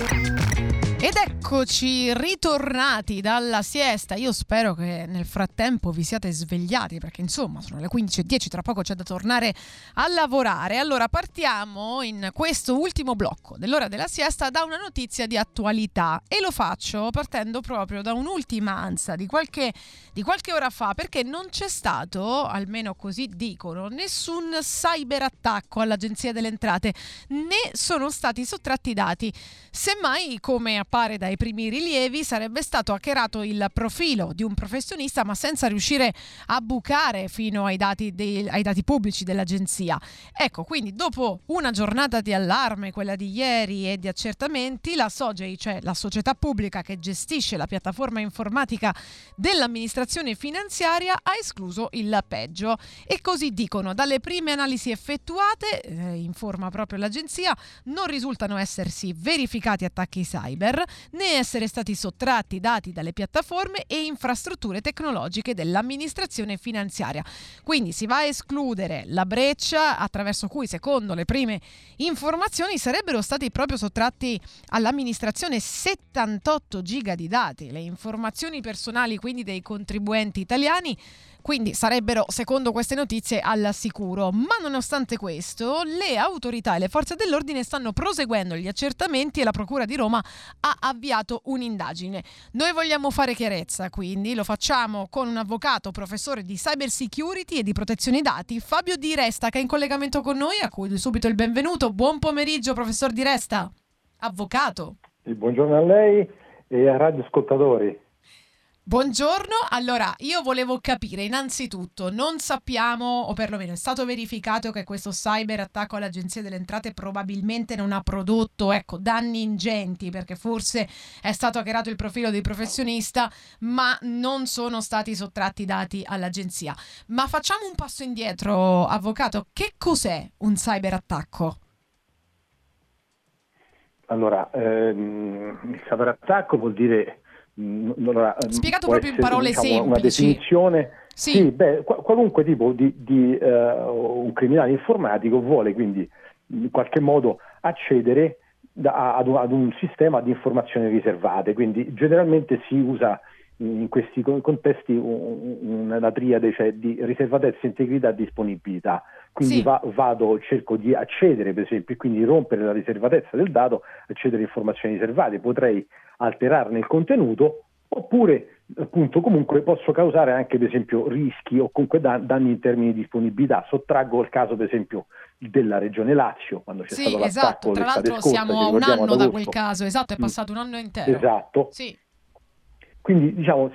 Ed eccoci ritornati dalla siesta. Io spero che nel frattempo vi siate svegliati, perché insomma sono le 15:10, tra poco c'è da tornare a lavorare. Allora partiamo in questo ultimo blocco dell'ora della siesta da una notizia di attualità, e lo faccio partendo proprio da un'ultima ansa di qualche ora fa, perché non c'è stato, almeno così dicono, nessun cyberattacco all'Agenzia delle Entrate, né sono stati sottratti dati. Semmai, come appare dai primi rilievi, sarebbe stato hackerato il profilo di un professionista, ma senza riuscire a bucare fino ai dati pubblici dell'agenzia. Ecco, quindi dopo una giornata di allarme, quella di ieri, e di accertamenti, la SOGEI, cioè la società pubblica che gestisce la piattaforma informatica dell'amministrazione finanziaria, ha escluso il peggio. E così dicono: dalle prime analisi effettuate, informa proprio l'agenzia, non risultano essersi verificati attacchi cyber, né essere stati sottratti dati dalle piattaforme e infrastrutture tecnologiche dell'amministrazione finanziaria. Quindi si va a escludere la breccia attraverso cui, secondo le prime informazioni, sarebbero stati proprio sottratti all'amministrazione 78 giga di dati, le informazioni personali quindi dei contribuenti italiani. Quindi sarebbero, secondo queste notizie, al sicuro. Ma nonostante questo, le autorità e le forze dell'ordine stanno proseguendo gli accertamenti e la Procura di Roma ha avviato un'indagine. Noi vogliamo fare chiarezza, quindi lo facciamo con un avvocato, professore di cyber security e di protezione dati, Fabio Di Resta, che è in collegamento con noi, a cui do subito il benvenuto. Buon pomeriggio, professor Di Resta, avvocato. Buongiorno a lei e ai radioascoltatori. Buongiorno, allora io volevo capire innanzitutto, non sappiamo, o perlomeno è stato verificato, che questo cyberattacco all'Agenzia delle Entrate probabilmente non ha prodotto danni ingenti, perché forse è stato hackerato il profilo del professionista, ma non sono stati sottratti dati all'agenzia. Ma facciamo un passo indietro, avvocato, che cos'è un cyberattacco? Allora, il cyberattacco vuol dire... Spiegato proprio in parole semplici. Una definizione, sì, qualunque tipo di un criminale informatico vuole quindi in qualche modo accedere ad un sistema di informazioni riservate, quindi generalmente si usa in questi contesti una triade, cioè di riservatezza, integrità e disponibilità. Quindi sì. cerco di accedere, per esempio, e quindi rompere la riservatezza del dato, accedere a informazioni riservate, potrei alterarne il contenuto, oppure appunto comunque posso causare anche, per esempio, rischi o comunque danni in termini di disponibilità. Sottraggo il caso, per esempio, della Regione Lazio, quando c'è stato l'attacco tra l'estate l'altro scorsa, siamo a un anno da quel caso, esatto, è passato un anno intero. Esatto. Sì. Quindi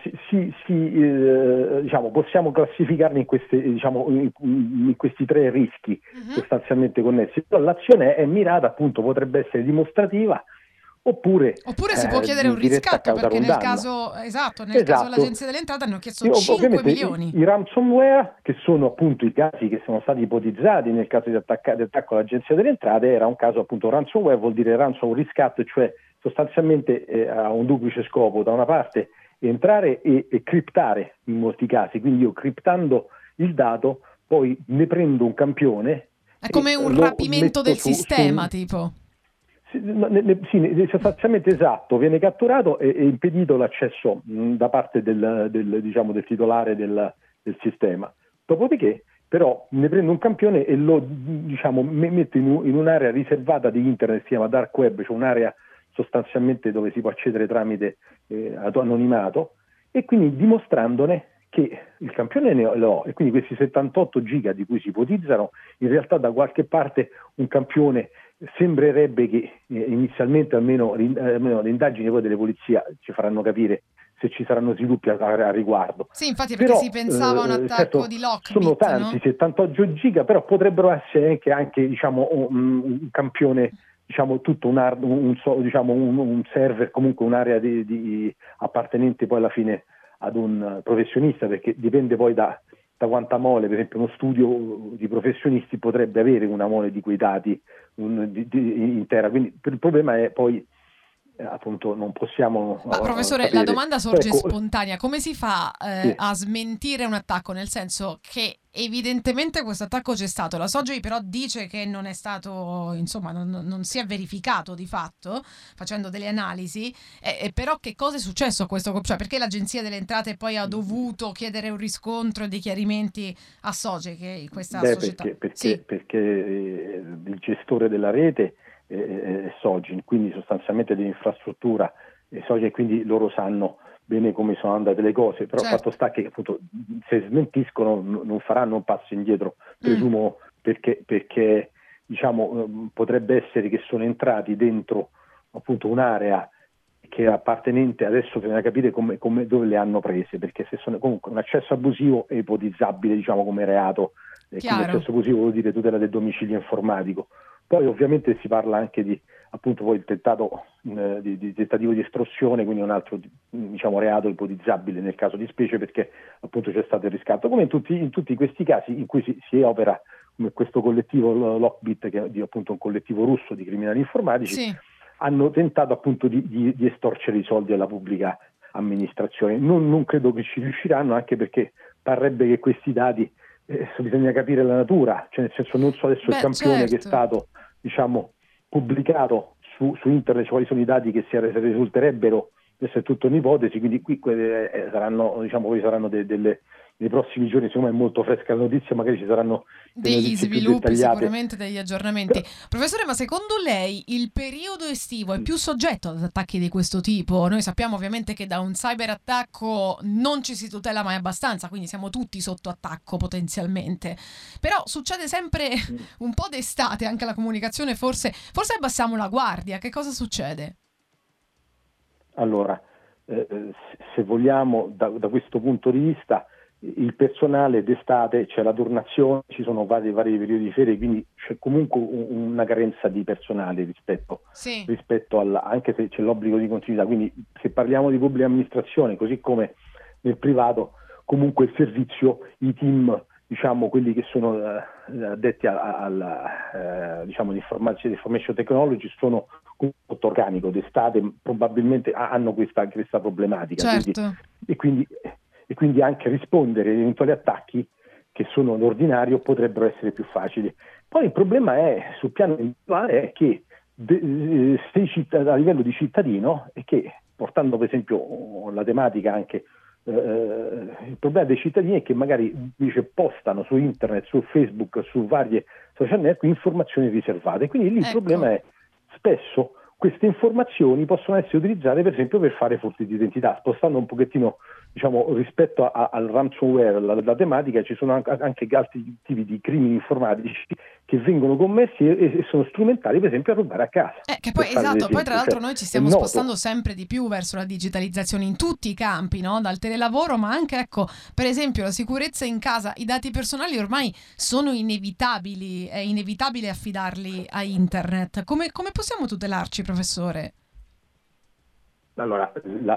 possiamo classificarli in questi tre rischi sostanzialmente connessi. Però l'azione è mirata, appunto, potrebbe essere dimostrativa, oppure si può chiedere un riscatto, perché nel caso dell'Agenzia delle Entrate hanno chiesto 5 milioni. I ransomware, che sono appunto i casi che sono stati ipotizzati nel caso di attacco all'Agenzia delle Entrate, era un caso appunto ransomware, vuol dire ransom riscatto, cioè sostanzialmente ha un duplice scopo: da una parte entrare e criptare in molti casi, quindi io criptando il dato poi ne prendo un campione. È come un rapimento del sistema, tipo. Sì, sostanzialmente esatto, viene catturato e impedito l'accesso da parte del titolare del sistema. Dopodiché però ne prendo un campione e lo metto in un'area riservata di internet, si chiama dark web, cioè un'area sostanzialmente dove si può accedere tramite anonimato, e quindi dimostrandone che il campione l'ho, e quindi questi 78 giga di cui si ipotizzano, in realtà da qualche parte un campione sembrerebbe che inizialmente almeno le indagini poi delle polizie ci faranno capire se ci saranno sviluppi a riguardo. Sì, infatti, perché si pensava a un attacco di Lockbit, sono tanti, no? 78 giga, però potrebbero essere anche un campione, tutto un server, comunque un'area di appartenente poi alla fine ad un professionista, perché dipende poi da quanta mole. Per esempio uno studio di professionisti potrebbe avere una mole di quei dati intera, quindi il problema è poi appunto non possiamo... Ma professore, sapere. la domanda sorge Ecco, spontanea: come si fa sì. a smentire un attacco? Nel senso che evidentemente questo attacco c'è stato, la Sogei però dice che non è stato, insomma, non si è verificato di fatto, facendo delle analisi, e però che cosa è successo a questo? Cioè, perché l'Agenzia delle Entrate poi ha dovuto chiedere un riscontro e dei chiarimenti a Sogei, che è questa Beh, società? Sì, perché il gestore della rete è Sogin, quindi sostanzialmente dell'infrastruttura è Sogin, quindi loro sanno bene come sono andate le cose, però il fatto certo. sta che appunto se smentiscono non faranno un passo indietro, Mm, presumo perché diciamo potrebbe essere che sono entrati dentro appunto un'area che è appartenente, adesso bisogna capire dove le hanno prese, perché se sono comunque un accesso abusivo è ipotizzabile diciamo come reato, e quindi chiaro. accesso abusivo vuol dire tutela del domicilio informatico. Poi ovviamente si parla anche di appunto poi il tentato di tentativo di estorsione, quindi un altro diciamo reato ipotizzabile nel caso di specie, perché appunto c'è stato il riscatto, come in tutti questi casi in cui si opera come questo collettivo Lockbit, che è appunto un collettivo russo di criminali informatici, Sì. hanno tentato appunto di estorcere i soldi alla pubblica amministrazione. Non credo che ci riusciranno, anche perché parrebbe che questi dati, bisogna capire la natura, cioè nel senso non so adesso il Beh, campione che è certo. stato diciamo pubblicato su internet, quali sono i dati che risulterebbero essere tutto un'ipotesi, quindi qui saranno, diciamo, poi saranno nei prossimi giorni, secondo me è molto fresca la notizia, magari ci saranno delle Degli notizie più sviluppi, dettagliate. sicuramente degli aggiornamenti. Però, Professore, ma secondo lei il periodo estivo è più soggetto ad attacchi di questo tipo? Noi sappiamo ovviamente che da un cyberattacco non ci si tutela mai abbastanza, quindi siamo tutti sotto attacco potenzialmente. Però succede sempre un po' d'estate, anche la comunicazione forse abbassiamo la guardia. Che cosa succede? allora, se vogliamo, da questo punto di vista, il personale d'estate c'è la turnazione, ci sono vari periodi di ferie, quindi c'è comunque una carenza di personale Sì, anche se c'è l'obbligo di continuità. Quindi se parliamo di pubblica amministrazione, così come nel privato, comunque il servizio, i team, diciamo quelli che sono addetti alla diciamo, information technology sono molto organico, d'estate probabilmente hanno questa problematica, certo. e quindi anche rispondere agli eventuali attacchi che sono l'ordinario potrebbero essere più facili. Poi il problema è, sul piano individuale, è che a livello di cittadino, è che portando per esempio la tematica anche il problema dei cittadini è che magari invece postano su internet, su Facebook, su varie social network informazioni riservate. Quindi lì il problema Ecco. è spesso queste informazioni possono essere utilizzate per esempio per fare furti di identità, spostando un pochettino diciamo, rispetto al ransomware, la tematica, ci sono anche altri tipi di crimini informatici che vengono commessi e sono strumentali per esempio a rubare a casa. Che Per poi, fare esatto, poi tra l'esempio, l'altro cioè, noi ci è stiamo noto. spostando sempre di più verso la digitalizzazione in tutti i campi, no? Dal telelavoro, ma anche, ecco, per esempio la sicurezza in casa, i dati personali ormai sono inevitabili, è inevitabile affidarli a internet. Come possiamo tutelarci, professore? Allora,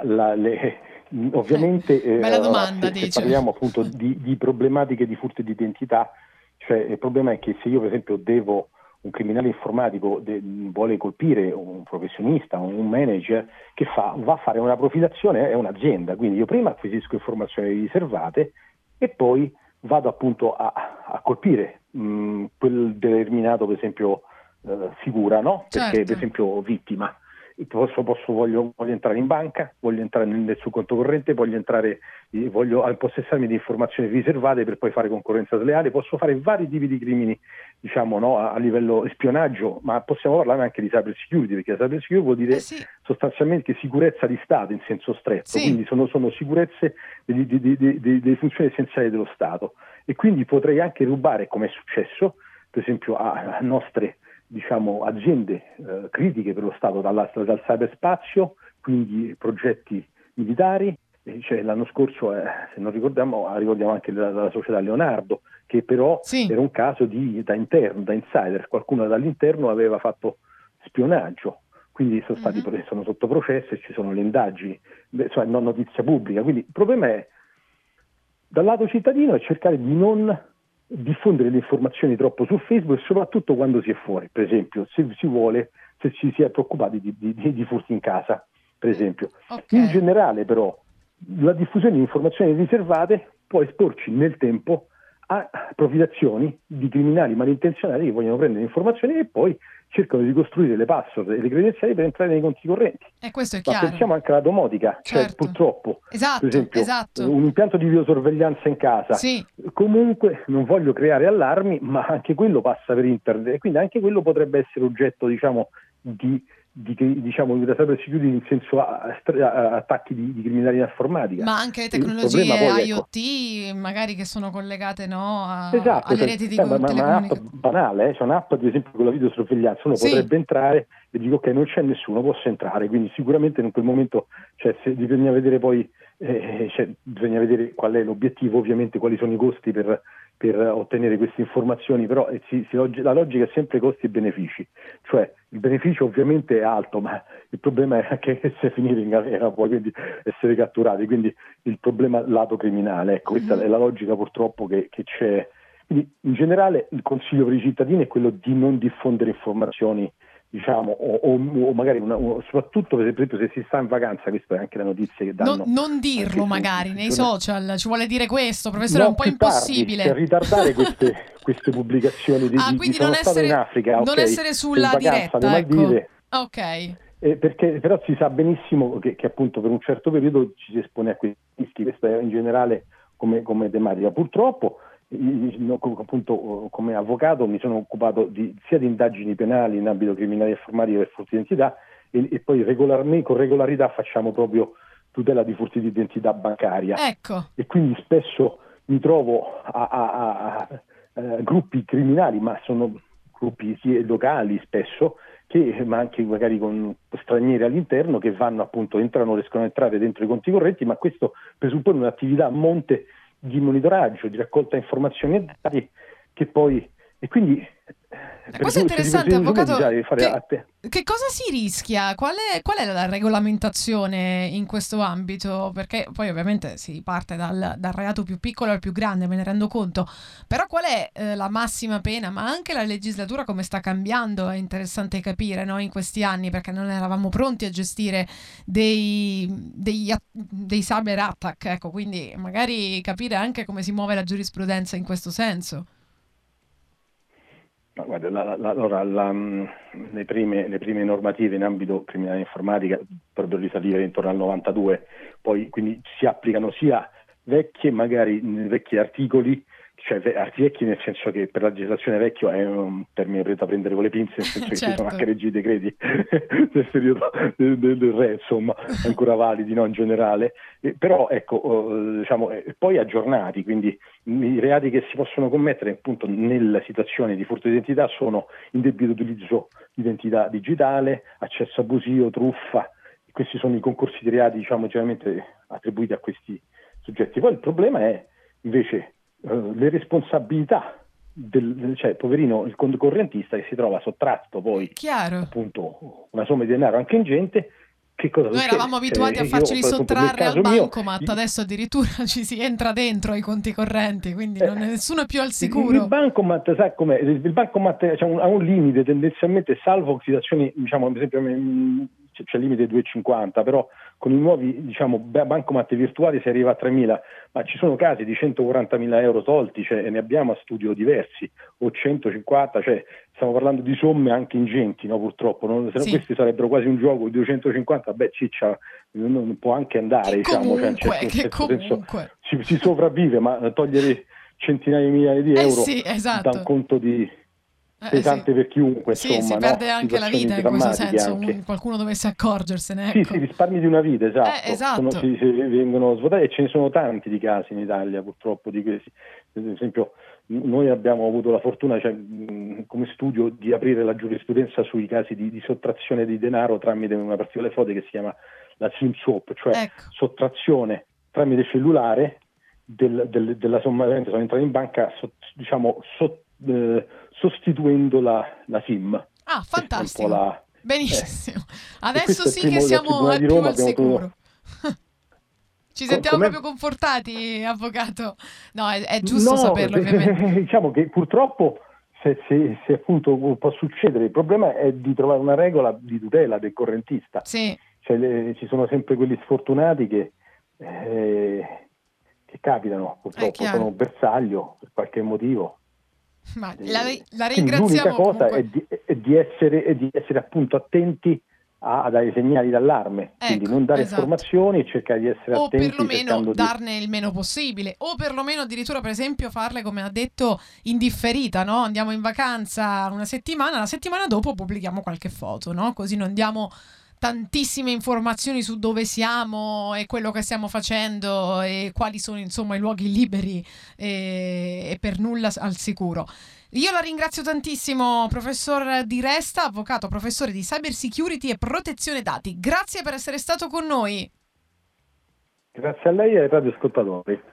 ovviamente Bella domanda, se dice. parliamo appunto di problematiche di furto di identità, cioè il problema è che se io per esempio un criminale informatico vuole colpire un professionista, un manager, che fa? Va a fare una profilazione, è un'azienda, quindi io prima acquisisco informazioni riservate e poi vado appunto a colpire quel determinato per esempio figura, no? Perché per Certo. esempio vittima. Voglio entrare in banca, voglio entrare nel suo conto corrente, voglio impossessarmi di informazioni riservate per poi fare concorrenza sleale, posso fare vari tipi di crimini, diciamo, no, a livello spionaggio, ma possiamo parlare anche di cyber security, perché la cyber security vuol Eh dire sì, sostanzialmente sicurezza di Stato in senso stretto, sì. quindi sono sicurezze delle funzioni essenziali dello Stato, e quindi potrei anche rubare, come è successo, per esempio a nostre diciamo, aziende critiche per lo Stato, dal cyberspazio, quindi progetti militari. Cioè, l'anno scorso, se non ricordiamo anche la società Leonardo, che però Sì. era un caso da interno, da insider, qualcuno dall'interno aveva fatto spionaggio, quindi Mhm. sono sotto processo e ci sono le indagini, insomma, non notizia pubblica. Quindi il problema è dal lato cittadino è cercare di non diffondere le informazioni troppo su Facebook, e soprattutto quando si è fuori. Per esempio, se si vuole se ci si è preoccupati di furti in casa, per esempio. Okay. In generale, però, la diffusione di informazioni riservate può esporci nel tempo a approfittazioni di criminali malintenzionati che vogliono prendere informazioni e poi cercano di costruire le password e le credenziali per entrare nei conti correnti. E questo è Ma chiaro. pensiamo anche alla domotica, Certo. cioè purtroppo, Esatto, per esempio, esatto. un impianto di videosorveglianza in casa, Sì. comunque non voglio creare allarmi, ma anche quello passa per internet e quindi anche quello potrebbe essere oggetto, diciamo, di cyber security in senso a attacchi di criminalità informatica. Ma anche le Il tecnologie problema poi, IoT, magari che sono collegate, no, esatto, alle reti di ma un'app telecomunicazione. banale, c'è un'app ad esempio con la videosorveglianza, uno Sì. potrebbe entrare e dico ok, non c'è nessuno, posso entrare, quindi sicuramente in quel momento bisogna vedere poi bisogna vedere qual è l'obiettivo, ovviamente quali sono i costi per ottenere queste informazioni, però la logica è sempre costi e benefici, cioè il beneficio ovviamente è alto, ma il problema è anche se finire in galera poi, quindi essere catturati, quindi il problema lato criminale, ecco, questa è la logica purtroppo che c'è. Quindi in generale il consiglio per i cittadini è quello di non diffondere informazioni, diciamo, o magari soprattutto per esempio se si sta in vacanza, questa è anche la notizia che danno. Non dirlo magari nei social, ci vuole dire questo, professore, è un po' impossibile. Tardi, cioè ritardare queste pubblicazioni quindi sono stato in Africa, non okay, essere sulla diretta, Maldive, ecco. Ok. Perché però si sa benissimo che appunto per un certo periodo ci si espone a questi rischi, questa è in generale come tematica. Purtroppo appunto come avvocato mi sono occupato sia di indagini penali in ambito criminale informatico e furti di identità e poi con regolarità facciamo proprio tutela di furti di identità bancaria. Ecco. E quindi spesso mi trovo a gruppi criminali, ma sono gruppi locali spesso, ma anche magari con stranieri all'interno che vanno appunto, riescono a entrare dentro i conti correnti, ma questo presuppone un'attività a monte di monitoraggio, di raccolta informazioni e dati che poi e quindi questo è interessante, avvocato. Che cosa si rischia? Qual è la regolamentazione in questo ambito? Perché poi ovviamente si parte dal reato più piccolo al più grande, me ne rendo conto, però qual è la massima pena? Ma anche la legislatura come sta cambiando è interessante capire, no? In questi anni, perché non eravamo pronti a gestire dei cyber attack, ecco, quindi magari capire anche come si muove la giurisprudenza in questo senso. Guarda, le prime normative in ambito criminale informatica dovrebbero risalire intorno al 92, poi quindi si applicano sia vecchi articoli, cioè vecchi nel senso che per la legislazione vecchio è un termine da prendere con le pinze, nel senso che ci sono anche leggi e decreti del periodo del re, insomma, ancora validi, no, in generale, però ecco, poi aggiornati, quindi i reati che si possono commettere appunto nella situazione di furto di identità sono indebito utilizzo di identità digitale, accesso abusivo, truffa. Questi sono i concorsi di reati, diciamo, generalmente attribuiti a questi soggetti. Poi il problema è invece le responsabilità cioè poverino il concorrentista che si trova sottratto poi appunto una somma di denaro anche ingente. Che cosa Noi eravamo abituati a farceli sottrarre al bancomat, adesso addirittura ci si entra dentro ai conti correnti, quindi nessuno è più al sicuro. Il bancomat, sai com'è? Il bancomat ha un limite tendenzialmente, salvo situazioni, diciamo, ad esempio c'è il limite 2,50, però con i nuovi, diciamo, bancomat virtuali si arriva a 3.000, ma ci sono casi di 140.000 euro tolti, cioè, e ne abbiamo a studio diversi, o 150, cioè stiamo parlando di somme anche ingenti, no, purtroppo, no? Se no, questi sarebbero quasi un gioco di 250, ciccia, non può anche andare, diciamo, comunque. Si sopravvive, ma togliere centinaia di migliaia di euro esatto. da un conto di pesante per chiunque, insomma, si perde anche la vita in questo senso, qualcuno dovesse accorgersene, ecco. Sì, risparmi di una vita, esatto. si vengono svuotati e ce ne sono tanti di casi in Italia purtroppo di questi. Ad esempio noi abbiamo avuto la fortuna, come studio, di aprire la giurisprudenza sui casi di sottrazione di denaro tramite una particolare frode che si chiama la SIM swap, cioè sottrazione tramite cellulare della somma. Sono entrati in banca, sostituendo la SIM. Ah, fantastico. Benissimo. Adesso sì che siamo più al sicuro. Ci sentiamo proprio confortati, avvocato. No, è giusto saperlo, ovviamente. Diciamo che purtroppo se appunto può succedere. Il problema è di trovare una regola di tutela del correntista. Sì. Cioè, ci sono sempre quelli sfortunati che capitano, purtroppo sono bersaglio per qualche motivo. Ma la Quindi ringraziamo l'unica cosa comunque. è di essere appunto attenti a dare segnali d'allarme, quindi non dare informazioni e cercare di essere o attenti, perlomeno darne il meno possibile, o perlomeno addirittura per esempio farle, come ha detto, in differita, no? Andiamo in vacanza una settimana, la settimana dopo pubblichiamo qualche foto, no? Così non diamo tantissime informazioni su dove siamo e quello che stiamo facendo e quali sono insomma i luoghi liberi e per nulla al sicuro. Io la ringrazio tantissimo, professor Di Resta, avvocato, professore di cyber security e protezione dati. Grazie per essere stato con noi. Grazie a lei e ai radioascoltatori.